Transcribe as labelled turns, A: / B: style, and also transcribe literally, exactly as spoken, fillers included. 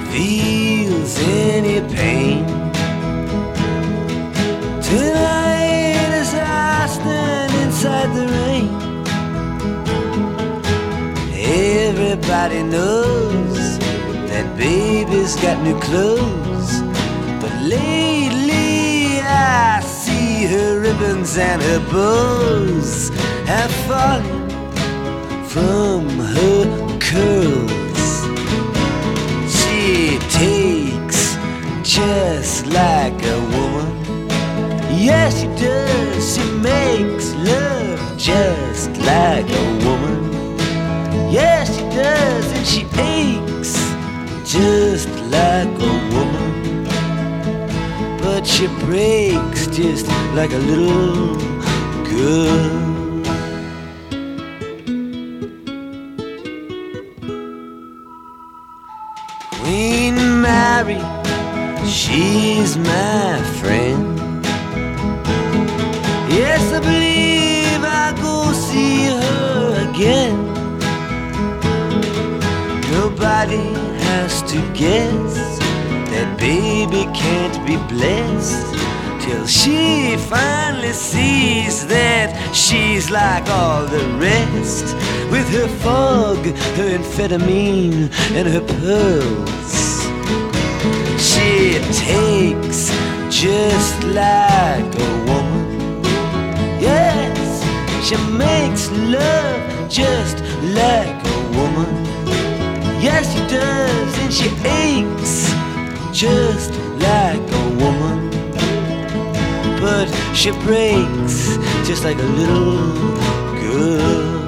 A: feels any pain. Tonight as I stand inside the rain, everybody knows that baby's got new clothes. But lately I see her ribbons and her bows have fallen from her curls. She takes just like a woman. Yes, she does. She makes love just like a woman. Yes, she does. And she aches just like a woman. But she breaks just like a little girl. Queen Mary, she's my friend. Yes, I believe I'll go see her again. Nobody has to guess that baby can't be blessed till she finally sees that she's like all the rest, with her fog, her amphetamine, and her pearls. She takes just like a woman. Yes, she makes love just like a woman. Yes, she does, and she aches just like a woman. But she breaks just like a little girl.